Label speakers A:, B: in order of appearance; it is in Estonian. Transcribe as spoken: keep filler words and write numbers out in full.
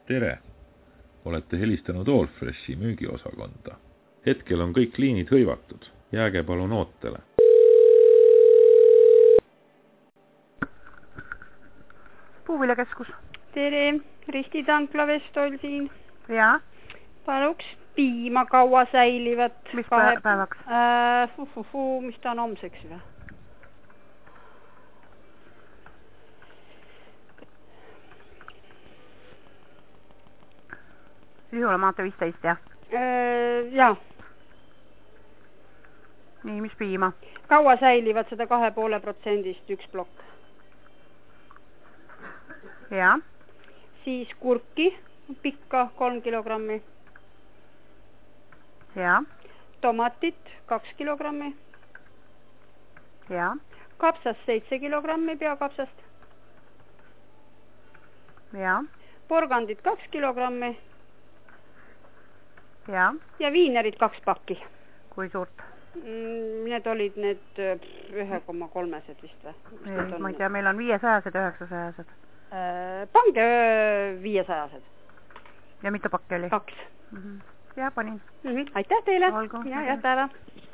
A: Tere! Olete helistanud Allfreshi müügiosakonda. Hetkel on kõik liinid hõivatud. Jääge palun ootele.
B: Puuviljakeskus.
C: Tere! Risti Tankla Vestol siin.
B: Jaa.
C: Paluks piima kaua säilivat.
B: Mis kahe... päevaks?
C: Äh, fu, fu, fu, mis ta on homseks või?
B: Sihula maate viisteist, jah?
C: Äh, jaa.
B: Nii, mis piima?
C: Kaua säilivad seda kahe poole protsendist üks plokk.
B: Jaa.
C: Siis kurki, pikka kolm kilogrammi.
B: Jaa.
C: Tomatit kaks kilogrammi.
B: Jaa.
C: Kapsast seitse kilogrammi peakapsast.
B: Jaa.
C: Porgandit kaks kilogrammi.
B: Jaa.
C: Ja viinerid kaks pakki.
B: Kui suurt?
C: Need olid need ühe koma kolmesed vist või?
B: Ei, ma ei tea, meil on viiesajased ja üheksasajased.
C: Äh, pange viiesajased.
B: Ja mitu pakki oli?
C: Kaks.
B: Mm -hmm. Ja panin.
C: Mm -hmm. Aitäh teile.
B: Olgu.
C: Ja, ja päeva.